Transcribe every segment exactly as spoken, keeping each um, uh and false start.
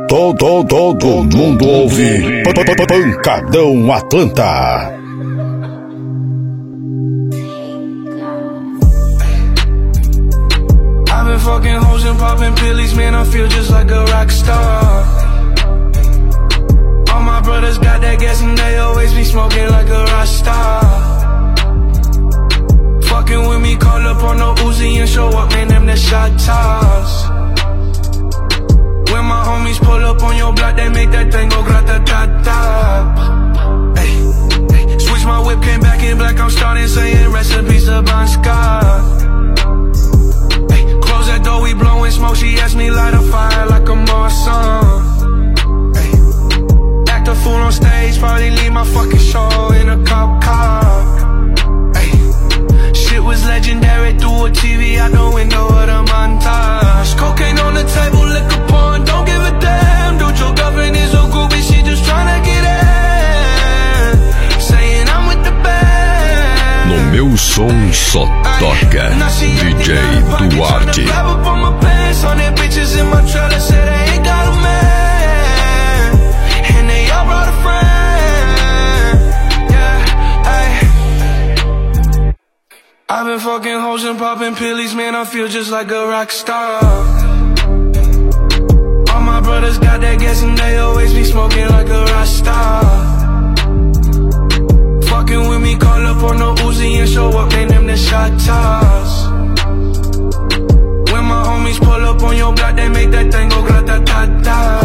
todo, todo mundo ouve Pancadão Atlanta. I've been fucking hoes and popping pillies, man, I feel just like a rock star. All my brothers got that gas and they always be smoking like a rock star. Fucking with me, call up on the Uzi and show up, man, them the shot toss. When my homies pull up on your block, they make that thing go grata-ta-ta. Ay, ay. Switch my whip, came back in black, I'm starting saying recipes to Bon Scott. Ay, close that door, we blowing smoke, she asked me light a fire like a Marsan. Ay, act a fool on stage, probably leave my fucking show in a cop car. Ay, shit was legendary, through a T V out the window of the montage. Cocaine on the table, liquor porn, don't give a damn. Dude, your girlfriend is a groupie, she just tryna get in. Saying I'm with the band. No meu som só toca D J Duarte. I've been fucking hoes and popping pillies, man, I feel just like a rock star. All my brothers got that gas and they always be smoking like a rock star. Fucking with me, call up on the Uzi and show up, man, them the shot toss. When my homies pull up on your block, they make that thing go grata-ta-ta.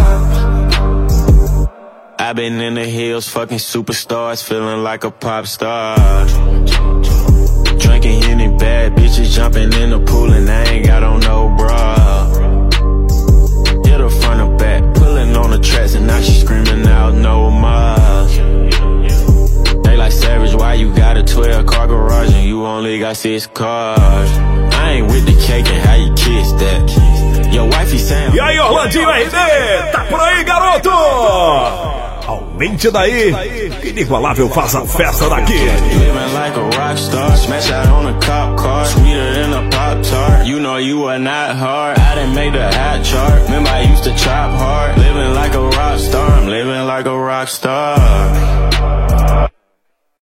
I've been in the hills, fucking superstars, feeling like a pop star. Drinking any bad bitches, jumping in the pool and I ain't got on no bra. Hit her front or back, pulling on the tracks and now she screaming out no more. They like Savage, why you got a twelve car garage and you only got six cars? I ain't with the cake and how you kiss that. Your wifey saying. E aí, Orlandinho R D, tá por aí, garoto? Aumente daí, inigualável faz a festa daqui. Living like a rock star, smash out on a cop car, sweeter than a Pop Tart. You know you are not hard, I didn't make the hot chart. Remember I used to chop hard, living like a rock star. I'm living like a rock star.